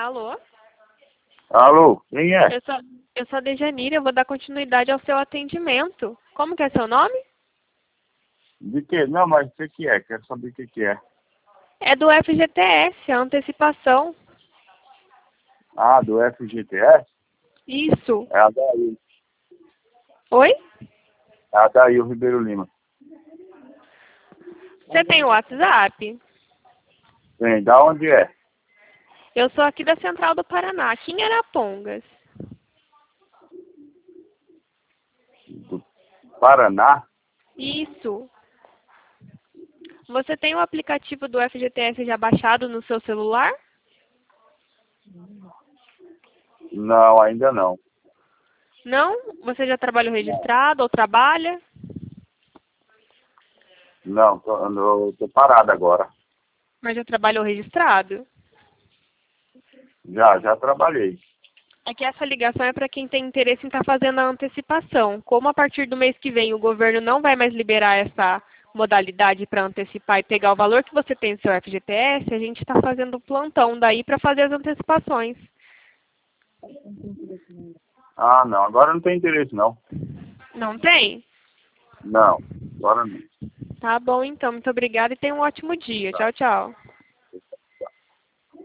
Alô? Alô, quem é? Eu sou a Dejanira, eu vou dar continuidade ao seu atendimento. Como que é seu nome? De que? Não, mas o que é? Quero saber o que é. É do FGTS, a antecipação. Ah, do FGTS? Isso. É a daí. Oi? É a daí, o Ribeiro Lima. Você tem o WhatsApp? Vem, da onde é? Eu sou aqui da Central do Paraná, aqui em Arapongas. Do Paraná? Isso. Você tem o aplicativo do FGTS já baixado no seu celular? Não, ainda não. Não? Você já trabalhou registrado ou trabalha? Não, tô parado agora. Mas já trabalhou registrado? Já trabalhei. É que essa ligação é para quem tem interesse em estar fazendo a antecipação. Como a partir do mês que vem o governo não vai mais liberar essa modalidade para antecipar e pegar o valor que você tem no seu FGTS, a gente está fazendo plantão daí para fazer as antecipações. Ah, não, agora não tem interesse não. Não tem? Não, agora não. Tá bom então, muito obrigada e tenha um ótimo dia. Tchau, tchau.